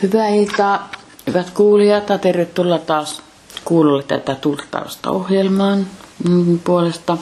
Hyvää iltaa, hyvät kuulijat, ja tervetuloa taas kuulolle tätä turtausta ohjelmaan puolesta.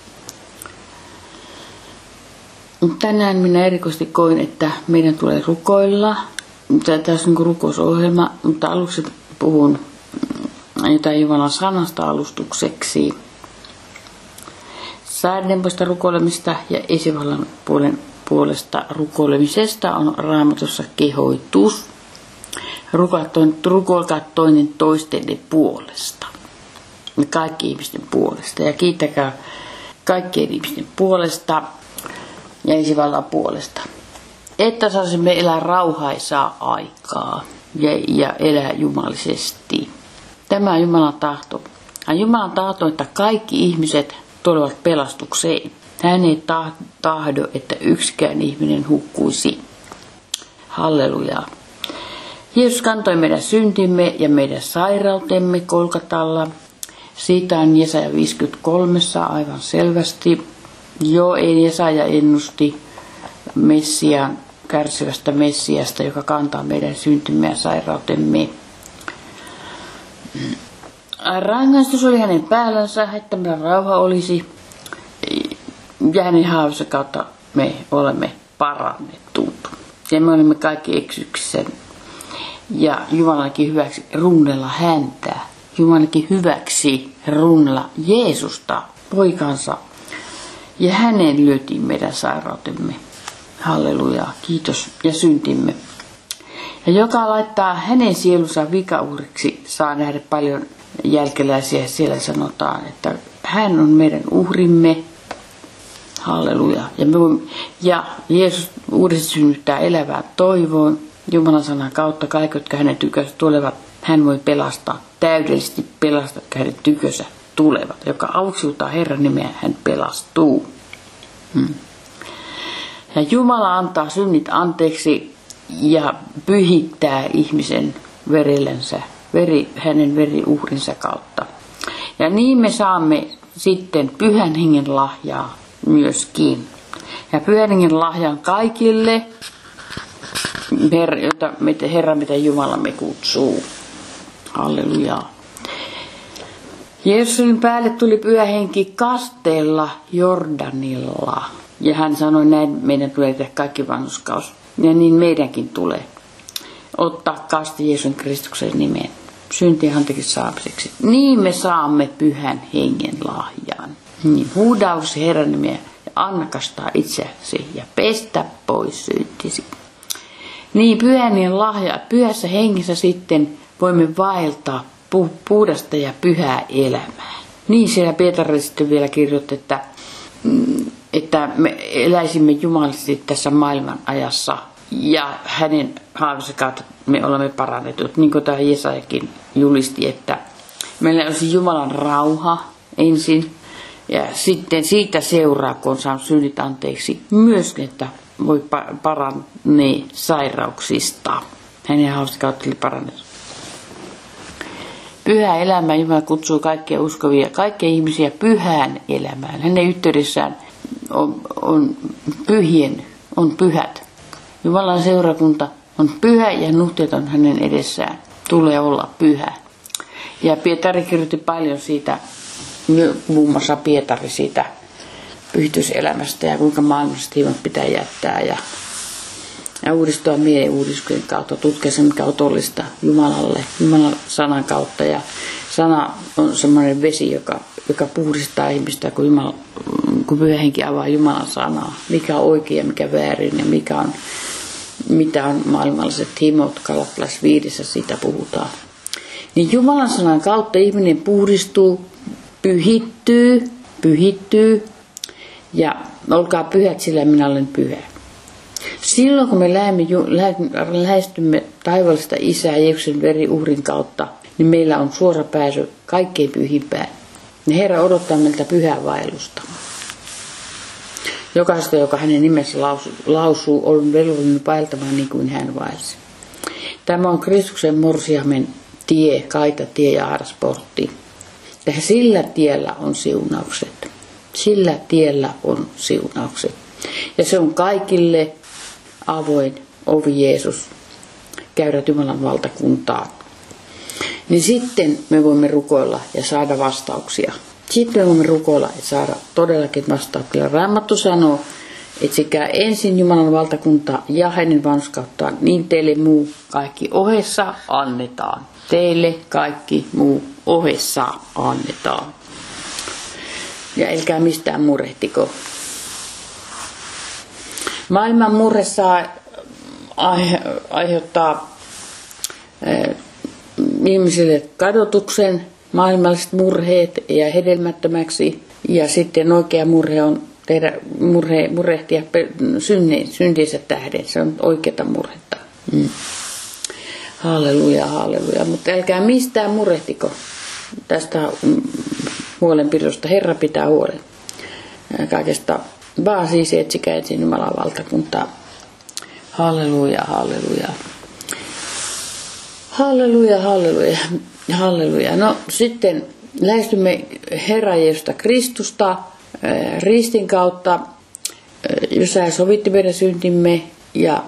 Tänään minä erikoisesti koin, että meidän tulee rukoilla. Tässä on rukousohjelma, mutta aluksi puhun jotain Jumalan sanasta alustukseksi. Säännönmukaista rukoilemista ja esivallan puolesta rukoilemisesta on Raamatussa kehoitus. Rukoilkaa toinen toistenne puolesta. Kaikki ihmisten puolesta. Ja kiittäkää kaikkien ihmisten puolesta ja esivallan puolesta. Että saisimme elää rauhaisaa aikaa ja elää jumalisesti. Tämä on Jumalan tahto. Jumalan tahto, että kaikki ihmiset tulevat pelastukseen. Hän ei tahdo, että yksikään ihminen hukkuisi. Hallelujaa. Jeesus kantoi meidän syntimme ja meidän sairautemme Kolkatalla. Siitä on Jesaja 53 aivan selvästi. Jesaja ennusti kärsivästä Messiasta, joka kantaa meidän syntimme ja sairautemme. Rangaistus oli hänen päällänsä, että meidän rauha olisi, ja hänen haavansa kautta me olemme parannetut. Ja me olemme kaikki eksyksissä. Ja Jumalankin hyväksi runnella häntä. Jumalankin hyväksi runnella Jeesusta, poikansa. Ja hänen lyötiin meidän sairautemme. Hallelujaa, kiitos, ja syntimme. Ja joka laittaa hänen sielunsa vikauhriksi, saa nähdä paljon jälkeläisiä. Siellä sanotaan, että hän on meidän uhrimme. Halleluja. Ja Jeesus uudesti synnyttää elävään toivoon. Jumalan sanan kautta kaikki, jotka hänen tykönsä tulevat, hän voi pelastaa. Täydellisesti pelastaa, jotka hänen tykönsä tulevat. Joka auksiutaa Herran nimeä, hän pelastuu. Ja Jumala antaa synnit anteeksi ja pyhittää ihmisen verellensä, hänen veriuhrinsa kautta. Ja niin me saamme sitten Pyhän Hengen lahjaa myöskin. Ja Pyhän Hengen lahjan kaikille, Herra, mitä Jumala me kutsuu. Hallelujaa. Jeesuksen päälle tuli Pyhä Henki kasteella Jordanilla. Ja hän sanoi näin, meidän tulee tehdä kaikki vanhurskaus. Ja niin meidänkin tulee ottaa kaste Jeesuksen Kristuksen nimeen syntien anteeksi saamiseksi. Niin me saamme Pyhän Hengen lahjan. Niin huudausi Herran nimeä ja anna kastaa itseäsi ja pestä pois syntisi. Niin Pyhän Hengen lahja, Pyhässä Hengessä sitten voimme vaeltaa puhdasta ja pyhää elämää. Niin siellä Pietari sitten vielä kirjoitti, että me eläisimme jumalisesti tässä maailman ajassa ja hänen haavansa kautta me olemme parannetut. Niin kuin tämä Jesajakin julisti, että meillä olisi Jumalan rauha ensin ja sitten siitä seuraa, kun on saanut synnit anteeksi, myös että voi parannee sairauksista. Hänen haavansa kautta oli parannettu. Pyhä elämä, Jumala kutsuu kaikkia uskovia, kaikkia ihmisiä pyhään elämään. Hänen yhteydessään on pyhät. Jumalan seurakunta on pyhä ja nuhteeton hänen edessään. Tulee olla pyhä. Ja Pietari kirjoitti paljon siitä, muun muassa Pietari siitä pyhityselämästä ja kuinka maailmasta hieman pitää jättää ja uudistua mielen uudistuksen kautta, tutkia se mikä on otollista Jumalalle, Jumalan sanan kautta. Ja sana on semmoinen vesi, joka puhdistaa ihmistä, kun Pyhä Henki avaa Jumalan sanaa. Mikä on oikein ja mikä väärin ja mitä on maailmalliset himot, Galattalais 5, siitä puhutaan. Niin Jumalan sanan kautta ihminen puhdistuu, pyhittyy ja olkaa pyhät, sillä minä olen pyhä. Silloin kun me lähestymme taivaallista Isää Jeesuksen veriuhrin kautta, niin meillä on suora pääsy kaikkein pyhimpään. Ja Herra odottaa meiltä pyhää vaellusta. Jokaista, joka hänen nimensä lausuu, on velvollinen vaeltamaan niin kuin hän vaelsi. Tämä on Kristuksen morsiamen tie, kaitatie ja aarasportti. Ja sillä tiellä on siunaukset. Sillä tiellä on siunaukset. Ja se on kaikille avoin ovi Jeesus. käydä Jumalan valtakuntaan. Niin sitten me voimme rukoilla ja saada vastauksia. Sitten me voimme rukoilla ja saada todellakin vastauksia. Raamattu sanoo, etsikää ensin Jumalan valtakuntaa ja hänen vanhurskauttaan, niin teille muu kaikki ohessa annetaan. Teille kaikki muu ohessa annetaan. Ja älkää mistään murehtiko. Maailman murhe saa aiheuttaa ihmisille kadotuksen, maailmalliset murheet ja hedelmättömäksi. Ja sitten oikea murhe on murehtia syntinsä tähden. Se on oikeata murhetta. Halleluja, halleluja. Mutta älkää mistään murehtiko tästä huolenpidosta. Herra pitää huolen kaikesta. Vaan siis etsikää ensin Jumalan valtakuntaa. Halleluja, halleluja. Halleluja, halleluja, halleluja. No sitten lähestymme Herra Jeesusta Kristusta ristin kautta, jossa hän sovitti meidän syntimme ja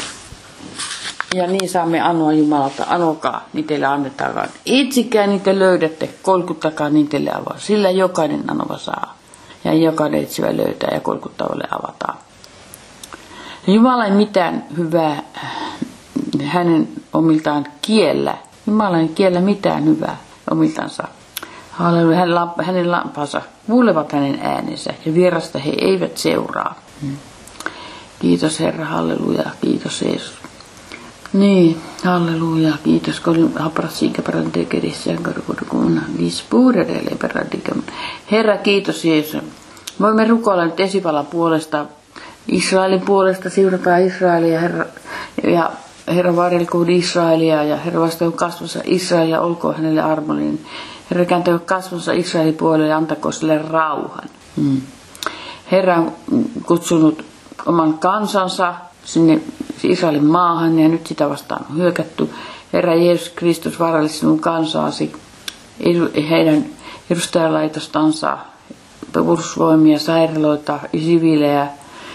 niin saamme anoa Jumalalta. Anokaa, niin teille annetaan. Etsikää, niin te löydätte. Kolkuttakaa, niin teille avaa. Sillä jokainen anova saa. Ja jokainen etsivä löytää ja kolkuttavalle avataan. Jumala ei mitään hyvää hänen omiltaan kiellä. Jumala ei kiellä mitään hyvää omiltansa. Halleluja, hänen lampansa kuulevat hänen äänensä ja vierasta he eivät seuraa. Kiitos Herra, halleluja, kiitos Jeesus. Niin, halleluja, kiitos, kun haprasiinkä paranteekerissä ja korkudukunnan lispuudelle paranteekerissä. Herra, kiitos Jeesus. Voimme rukoilla nyt esivallan puolesta, Israelin puolesta, siunataan Israelia, Herra varjelkoon Israelia ja Herra vastaako kasvonsa Israelia, olkoon hänelle armollinen. Herra kääntäkö kasvonsa Israelin puolelle ja antakoon sille rauhan. Herra on kutsunut oman kansansa sinne Israelin maahan ja nyt sitä vastaan on hyökätty. Herra Jeesus Kristus varalli sinun kansaasi, heidän edustajalaitostansa, puolustusvoimia, sairaaloita, siviilejä.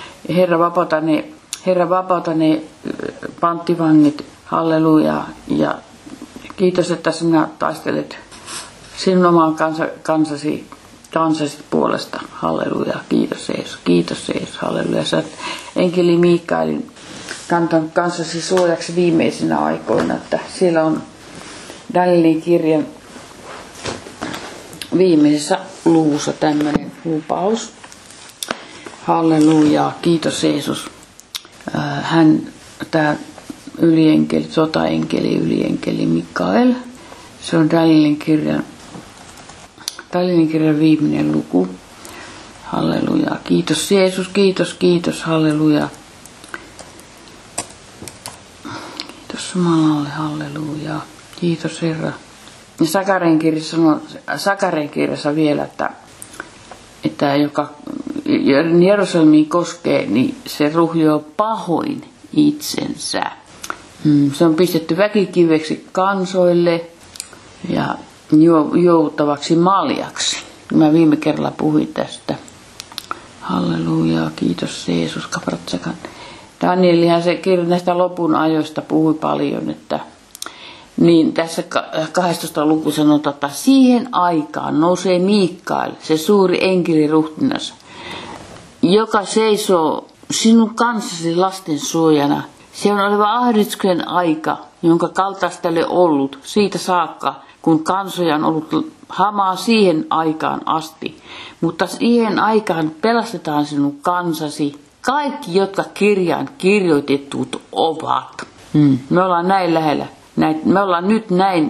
Herra vapauta ne panttivangit, halleluja. Ja kiitos, että sinä taistelet sinun oman kansasi puolesta, halleluja. Kiitos Jeesus, halleluja. Sä oot enkeli Mikaelin kantanut kansasi suojaksi viimeisinä aikoina, että siellä on Danielin kirjan viimeisessä luvussa tämmöinen lupaus. Halleluja, kiitos Jeesus. Tämä ylienkeli, ylienkeli Mikael, se on Danielin kirjan viimeinen luku. Halleluja, kiitos Jeesus, kiitos, halleluja. Kiitos Jumalalle, halleluja. Kiitos Herra. Ja Sakareen kirjassa vielä, että joka Jerusalemin koskee, niin se ruhjoo pahoin itsensä. Se on pistetty väkikiveksi kansoille ja joutavaksi maljaksi. Mä viime kerralla puhuin tästä. Halleluja, kiitos Jeesus, kapratsakan. Danielihan se kirja näistä lopun ajoista puhui paljon, että niin tässä 12 luku sanotaan, että siihen aikaan nousee Mikael, se suuri enkeliruhtinas, joka seisoo sinun kanssasi lasten suojana. Se on oleva ahdistuksen aika, jonka kaltaista ei ole ollut siitä saakka, kun kansoja on ollut hamaa siihen aikaan asti. Mutta siihen aikaan pelastetaan sinun kansasi, kaikki, jotka kirjaan kirjoitetut ovat. Me ollaan näin lähellä. Me ollaan nyt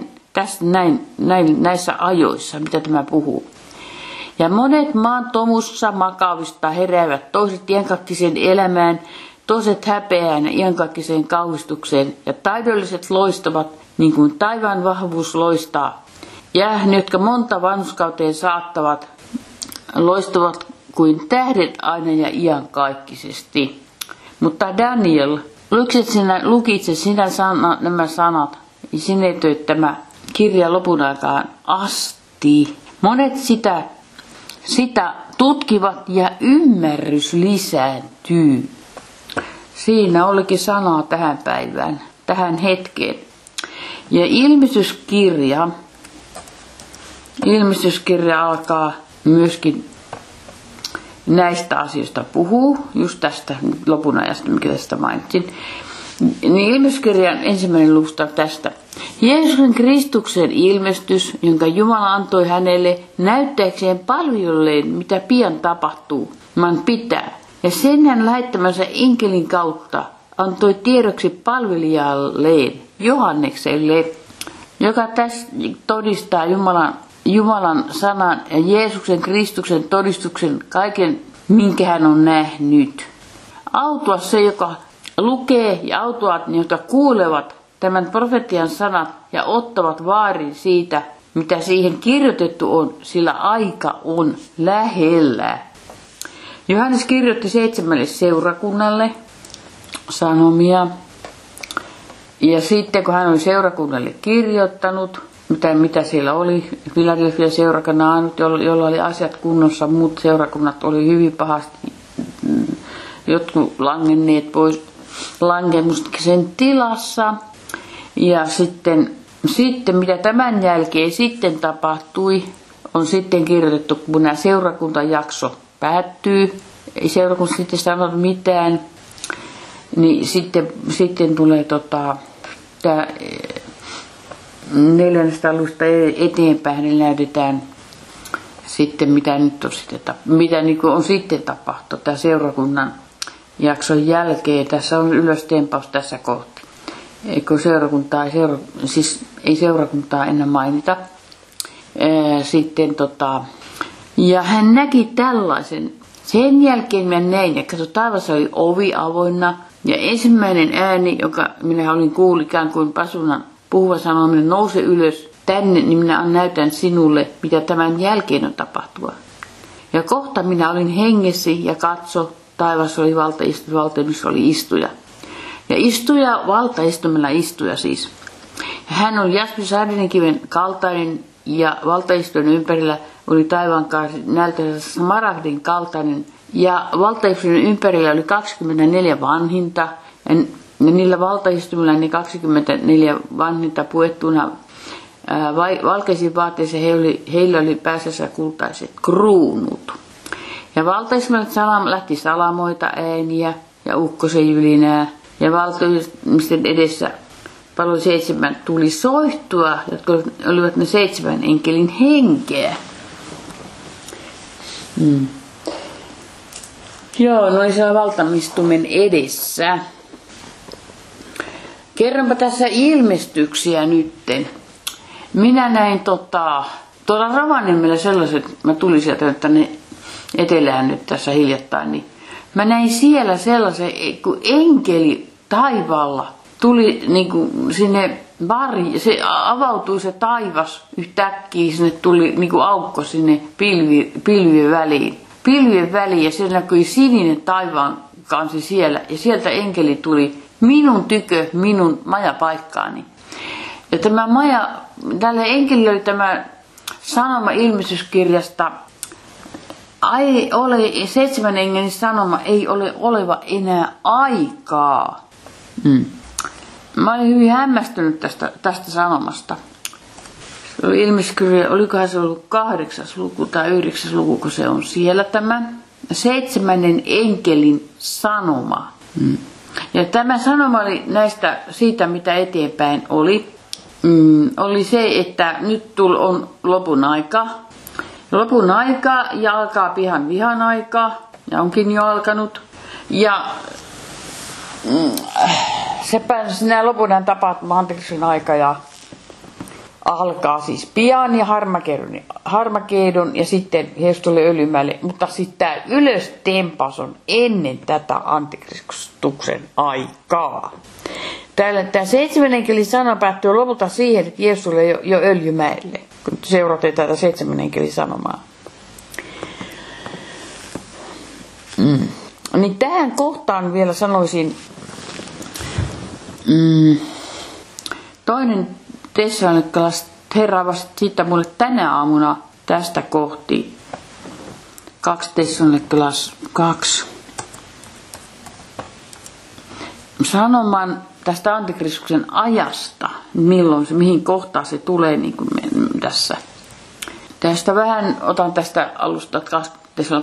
näissä ajoissa, mitä tämä puhuu. Ja monet maan tomussa makaavista heräävät, toiset iankaikkiseen elämään, toiset häpeään ja iankaikkiseen kauhistukseen, ja taidolliset loistavat niin kuin taivaan vahvuus loistaa. Ja ne, jotka monta vanhuskauteen saattavat, loistavat kuin tähdet aina ja iankaikkisesti. Mutta Daniel, lukitse sinä nämä sanat, ja sinetöit tämä kirja lopun aikaan asti. Monet sitä tutkivat ja ymmärrys lisääntyy. Siinä olikin sanaa tähän päivään. tähän hetkeen. Ja ilmestyskirja alkaa myöskin näistä asioista puhuu, just tästä lopun ajasta, mikä tästä mainitsin. Niin ilmestyskirjan ensimmäinen luvusta tästä. Jeesuksen Kristuksen ilmestys, jonka Jumala antoi hänelle näyttääkseen palvelulleen, mitä pian tapahtuu, maan pitää. Ja sen hän lähettämänsä enkelin kautta antoi tiedoksi palvelijalleen, Johannekselle, joka tässä todistaa Jumalan sanan ja Jeesuksen Kristuksen todistuksen kaiken, minkä hän on nähnyt. Autua se, joka lukee, ja autuaat ne, jotka kuulevat tämän profetian sanat ja ottavat vaarin siitä, mitä siihen kirjoitettu on, sillä aika on lähellä. Johannes kirjoitti 7 seurakunnalle sanomia. Ja sitten kun hän oli seurakunnalle kirjoittanut, mitä siellä oli, Filadelfian seurakunnan ainut, jolla oli asiat kunnossa, muut seurakunnat oli hyvin pahasti, jotkut langenneet pois langemuksen tilassa. Ja sitten mitä tämän jälkeen sitten tapahtui, on sitten kirjoitettu, kun nämä seurakuntajakso päättyy, ei seurakunta sitten sanonut mitään, niin sitten tulee tämä 4. alusta eteenpäin, niin näytetään sitten mitä nyt on sitten, mitä niin kuin on sitten tapahtunut tämän seurakunnan jakson jälkeen. Tässä on ylöstempaus tässä kohti. Eikö ei seurakuntaa enää mainita. Sitten ja hän näki tällaisen. Sen jälkeen minä näin, ja katso, taivassa oli ovi avoinna, ja ensimmäinen ääni, joka minä olin kuullut ikään kuin pasunan puhuva sanoo, minä nouse ylös tänne, niin minä näytän sinulle, mitä tämän jälkeen on tapahtua. Ja kohta minä olin hengessi ja katso, taivassa oli valtaistuja oli istuja. Ja istuja, valtaistumella istuja siis. Ja hän oli jaspisardininkiven kaltainen, ja valtaistujen ympärillä oli taivaan näyttäjä smaragdin kaltainen. Ja valtaistujen ympärillä oli 24 vanhinta, ja niillä valtaistumilla ne 24 vanhinta puettuna valkeisiin vaatteisiin heillä oli päässänsä kultaiset kruunut. Ja valtaistumilla lähti salamoita, ääniä ja ukkosen jylinää. Ja valtaistumisten edessä paloi 7 tuli soihtua, jotka olivat ne 7 enkelin henkeä. Joo, ne oli siellä valtamistumen edessä. Kerronpa tässä ilmestyksiä nytten. Minä näin tuolla Rovaniemellä sellaiset, mä tulin sieltä tänne etelään nyt tässä hiljattain, niin mä näin siellä sellaisen, kun enkeli taivaalla tuli niin kuin sinne se avautui se taivas yhtäkkiä, sinne tuli niin kuin aukko sinne pilvien väliin ja siellä näkyi sininen taivaan kansi siellä ja sieltä enkeli tuli minun tykö, minun majapaikkaani. Ja tälle enkelille oli tämä sanoma ilmestyskirjasta, 7 enkelin sanoma ei ole oleva enää aikaa. Mä olin hyvin hämmästynyt tästä sanomasta. Se oli ilmestyskirja, olikohan se ollut 8. luku tai 9. luku, kun se on siellä tämä 7. enkelin sanoma. Ja tämä sanoma oli siitä, mitä eteenpäin oli. Oli se, että nyt on lopun aika. Lopun aika ja alkaa pihan vihan aika. Ja onkin jo alkanut. Ja nämä lopun tapahtuma Antikristin aika ja alkaa siis pian ja Harmageddon ja sitten Jeesus tulee Öljymäelle. Mutta sitten tämä ylöstempaus on ennen tätä Antikristuksen aikaa. Tämä 7. enkelin sana päättyy lopulta siihen, että Jeesus tulee jo Öljymäelle, kun seuraatte tätä 7. enkelin sanomaa. Niin tähän kohtaan vielä sanoisin, toinen Tessalonikalaiset, Herra vastasi siitä mulle tänä aamuna tästä kohti. 2 Tessalonikalaiset 2. sanoman tästä antikristuksen ajasta, milloin se, mihin kohtaan se tulee niin kuin tässä. Tästä vähän otan tästä alusta 2,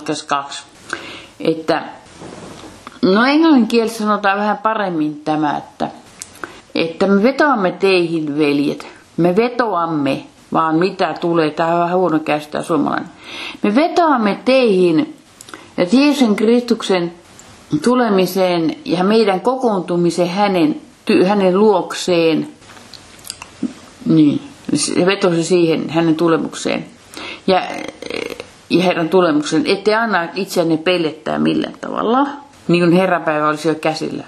että no englannin kielessä sanotaan vähän paremmin tämä, että me vetoamme teihin, veljet. Me vetoamme, vaan mitä tulee, tämä on vähän huono käsittää suomalainen. Me vetoamme teihin, että Jeesuksen Kristuksen tulemiseen ja meidän kokoontumiseen hänen luokseen, niin, se vetosi siihen hänen tulemukseen ja Herran tulemukseen, ettei anna itseänne pellettää millään tavalla, niin kuin Herranpäivä olisi jo käsillä.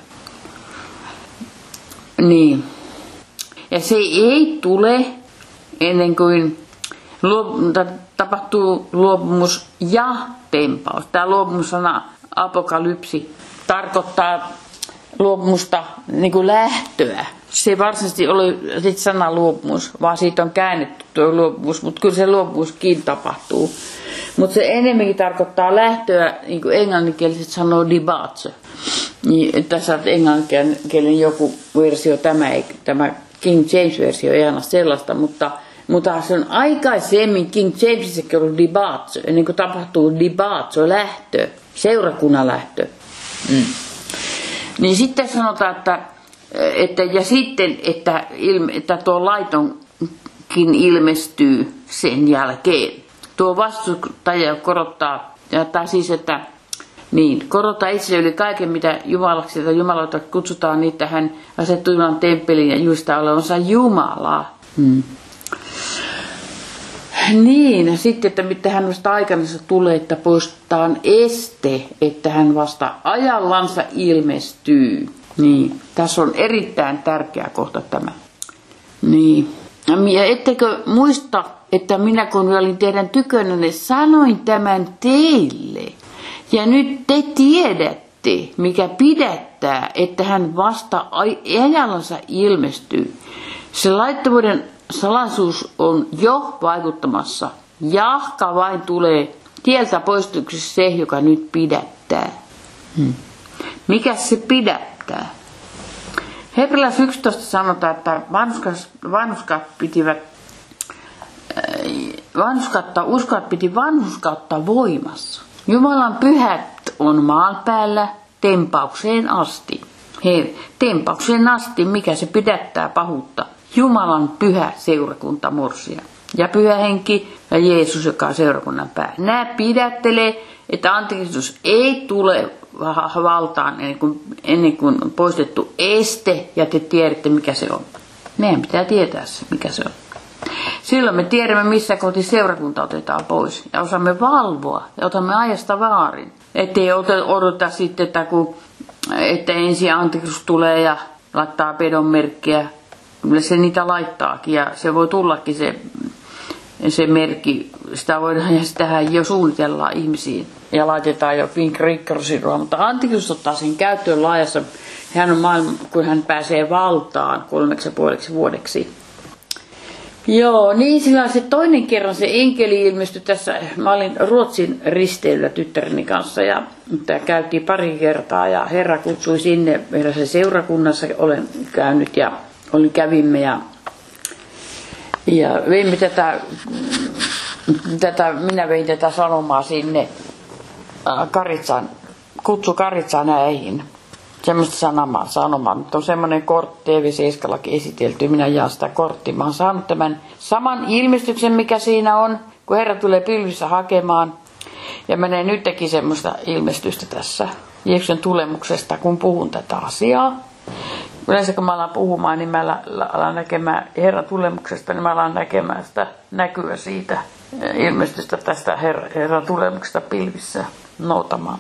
Niin. Ja se ei tule ennen kuin tapahtuu luopumus ja tempaus. Tämä luopumussana apokalypsi tarkoittaa luopumusta niin kuin lähtöä. Se ei varsinaisesti ole sana luopumus, vaan siitä on käännetty tuo luopumus, mutta kyllä se luopumuskin tapahtuu. Mutta se enemmänkin tarkoittaa lähtöä, niin kuin englanninkieliset sanoo departure. Niin, tässä on englanninkielinen joku versio, tämä King James-versio ei aina sellaista, mutta se on aikaisemmin King Jamesissakin ollut departure, ennen kuin tapahtuu departure, lähtö, seurakunnan lähtö. Niin sitten sanotaan, että tuo laitonkin ilmestyy sen jälkeen. Tuo vastustaja korottaa itse yli kaiken, mitä Jumalaksi tai Jumalalta kutsutaan, niin että hän asettuu Jumalan temppeliin ja julistaa olevansa Jumalaa. Niin, ja sitten, että mitä hän vasta aikansa tulee, että poistetaan este, että hän vasta ajallansa ilmestyy. Niin, tässä on erittäin tärkeä kohta tämä. Niin. Ja ettekö muista, että minä kun olin teidän tykönänne, sanoin tämän teille. Ja nyt te tiedätte, mikä pidättää, että hän vasta ajallansa ilmestyy. Se laittomuuden salaisuus on jo vaikuttamassa. Jahka vain tulee tieltä poistuksi se, joka nyt pidättää. Mikä se pidättää? Hebrealais 11 sanotaan, että uskot piti vanhurskautta voimassa. Jumalan pyhät on maan päällä tempaukseen asti. Tempaukseen asti, mikä se pidättää pahuutta. Jumalan pyhä seurakunta morsia. Ja pyhä henki ja Jeesus, joka on seurakunnan pää. Nämä pidättelee, että antikristus ei tule valtaan ennen kuin on poistettu este ja te tiedätte, mikä se on. Meidän pitää tietää se, mikä se on. Silloin me tiedämme, missä kohti seurakunta otetaan pois. Ja osaamme valvoa ja otamme ajasta vaarin. Ettei odota sitten, että ensin antikristus tulee ja laittaa pedon merkkiä. Kyllä se niitä laittaakin ja se voi tullakin se merkki. Sitä voidaan ja sitähän jo suunnitellaan ihmisiin ja laitetaan jo Finkrikkarsiroa. Mutta antikristus ottaa sen käyttöön laajassa. Hän on maailma, kun hän pääsee valtaan 3,5 vuodeksi. Joo, niin sillä se toinen kerran se enkeli ilmestyi tässä. Mä olin Ruotsin risteilyllä tyttäreni kanssa ja käytiin pari kertaa ja Herra kutsui sinne. Meidän seurakunnassa olen käynyt ja kävimme ja veimme minä vein tätä sanomaa sinne kutsu Karitsaan äihin. Semmoista sanomaa. Nyt on semmoinen kortti TV7:llakin esitelty. Minä jaan sitä korttia. Mä oon saanut tämän saman ilmestyksen, mikä siinä on, kun Herra tulee pilvissä hakemaan. Ja menee nytkin semmoista ilmestystä tässä Jeesuksen tulemuksesta, kun puhun tätä asiaa. Yleensä kun mä alan puhumaan, niin mä alan näkemään Herran tulemuksesta, niin mä alan näkemään sitä näkyä siitä ilmestystä tästä Herran tulemuksesta pilvissä noutamaan.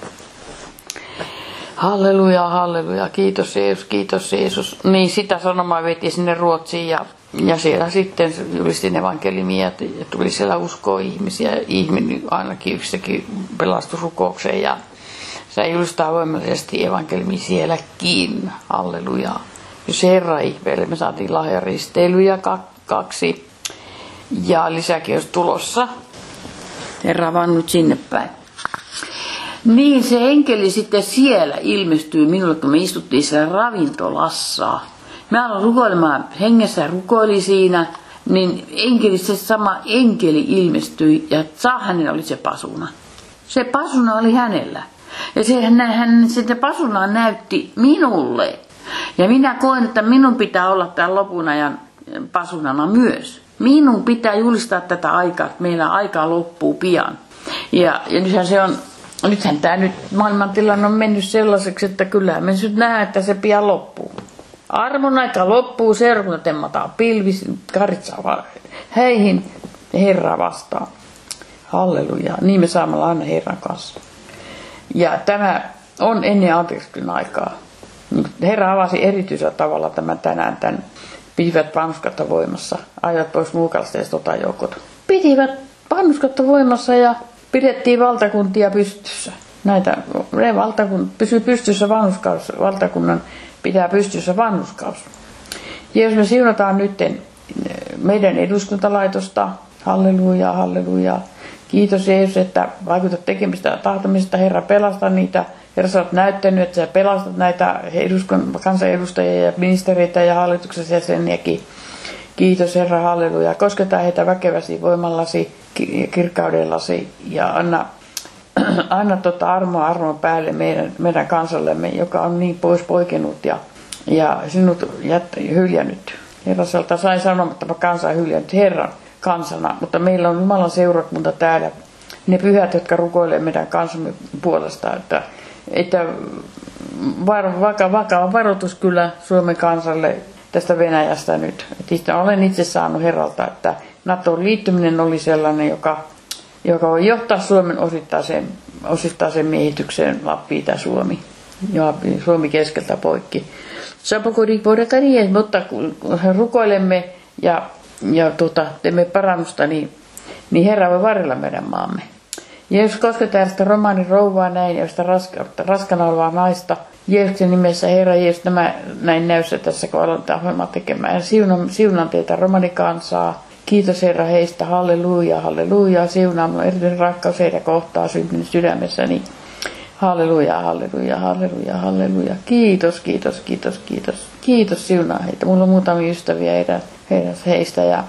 Halleluja, halleluja, kiitos Jeesus. Niin sitä sanomaa vietiin sinne Ruotsiin ja siellä sitten julistin evankeliumia ja tuli siellä uskoa ihmisiä. Ihminen ainakin yksikin pelastusrukoukseen ja se julistaa voimallisesti evankeliumia sielläkin. Halleluja. Jos Herra ihmeelle, me saatiin lahjaristeilyjä 2 ja lisäkin olisi tulossa. Herra vaan nyt sinne päin. Niin se enkeli sitten siellä ilmestyy minulle, kun me istuttiin siellä ravintolassa. Mä aloin rukoilemaan hengessä, rukoili siinä, niin se sama enkeli ilmestyi ja hänellä oli se pasuna. Se pasuna oli hänellä. Ja hän sitä pasunaa näytti minulle. Ja minä koen, että minun pitää olla tämän lopun ajan pasunana myös. Minun pitää julistaa tätä aikaa, että meillä aika loppuu pian. Ja nythän tämä maailmantilanne on mennyt sellaiseksi, että kyllä me nyt nähdään, että se pian loppuu. Armon aika loppuu, seurakunta temmataan pilvis, karitsaa häihin Herraa vastaan. Halleluja. Niin me saamme olla aina Herran kanssa. Ja tämä on ennen antiikin aikaa. Herra avasi erityisellä tavalla tänään tämän pitivät vanhurskautta voimassa. Ajat pois Muukalasta ja sotajoukot. Pitivät vanhurskautta voimassa ja pidettiin valtakuntia pystyssä. Pysyy pystyssä vanhurskaus. Valtakunnan pitää pystyssä vanhurskaus. Jeesus, me siunataan nyt meidän eduskuntalaitosta. Halleluja, halleluja. Kiitos Jeesus, että vaikutat tekemistä ja tahtomisesta. Herra, pelasta niitä. Herra, sä oot näyttänyt, että sä pelastat näitä kansanedustajia ja ministereitä ja hallituksen jäseniäkin. Kiitos Herra, halleluja. Kosketaan heitä väkeväsi voimallasi, kirkkaudellasi ja anna armoa päälle meidän kansallemme, joka on niin pois poikennut ja sinut hyljännyt. Herra, sieltä sain sanomatta, että kansa on hyljännyt Herran kansana, mutta meillä on Jumalan seurakunta täällä, ne pyhät, jotka rukoilee meidän kansamme puolesta, että vakava varoitus kyllä Suomen kansalle tästä Venäjästä nyt. Että olen itse saanut Herralta, että NATOon liittyminen oli sellainen, joka voi johtaa Suomen osittaiseen miehitykseen Lappi ja Suomi. Ja Suomi keskeltä poikki. Mutta kun rukoilemme ja teemme parannusta, niin Herra voi varjella meidän maamme. Jeesus kosketaan sitä romaanin rouvaa näin ja sitä raskana olevaa naista. Jeesuksen nimessä Herra Jeesus, nämä näin näyssä tässä, kun aloitetaan ohjelmaa tekemään. Ja siunaan teitä romanikansaa. Kiitos Herra heistä, halleluja, halleluja. Siunaa minulla erityinen rakkaus heidän kohtaa syntynyt sydämessäni. Halleluja, halleluja, halleluja, halleluja. Kiitos, kiitos, kiitos, kiitos. Kiitos, siunaa heitä. Mulla on muutamia ystäviä heistä ja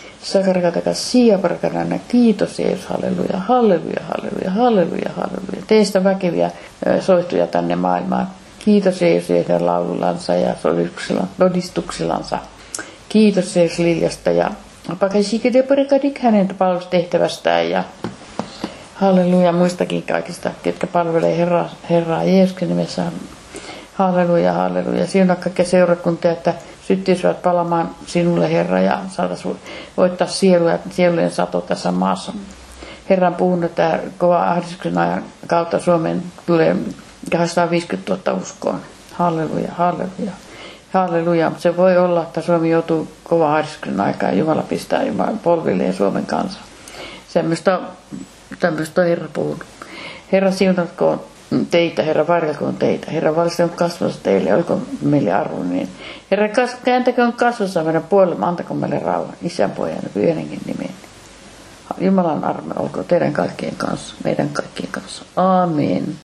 kiitos Jeesus, halleluja, halleluja, halleluja, halleluja, halleluja. Teistä väkeviä soihtuja tänne maailmaan. Kiitos Jeesus heidän laulullansa ja todistuksillansa. Kiitos Jeesus Liljasta ja hänen palvelustehtävästään ja halleluja muistakin kaikista, ketkä palvelee Herraa Jeesuksen nimessä. Halleluja, halleluja. Siunaa kaikkia seurakuntia, että syttyisivät palamaan sinulle, Herra, ja saataisiin voittaa sielujen sato tässä maassa. Herra on puhunut, että kova ahdistuksen ajan kautta Suomeen tulee 250 000 uskoon. Halleluja, halleluja, halleluja. Mutta se voi olla, että Suomi joutuu kova ahdistuksen aikaan ja Jumala pistää Jumalan polvilleen Suomen kanssa. Tämmöistä on Herra puhunut. Herra, siunatkoon teitä, Herra, varjelkoon teitä. Herra, valistakoon kasvassa teille, oliko meille arvoinen. Herra, kääntäköön kasvassa meidän puolemme, antakoon meille rauhan. Isän, Pojan ja Pyhänkin nimeen. Jumalan armo olkoon teidän kaikkien kanssa, meidän kaikkien kanssa. Aamen.